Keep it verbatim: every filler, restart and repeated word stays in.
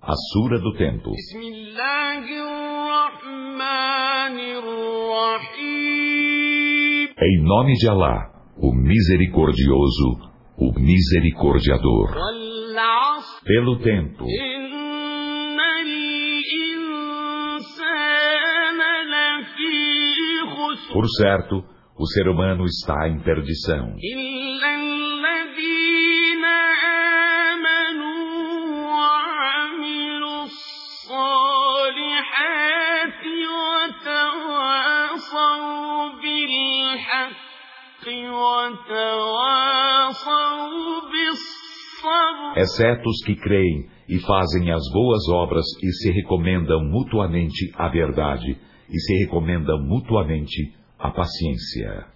A Sura do Tento. Em nome de Alá, o Misericordioso, o Misericordiador. Pelo Tento. Por certo, o ser humano está em perdição. Exceto os que creem e fazem as boas obras e se recomendam mutuamente a verdade e se recomendam mutuamente a paciência.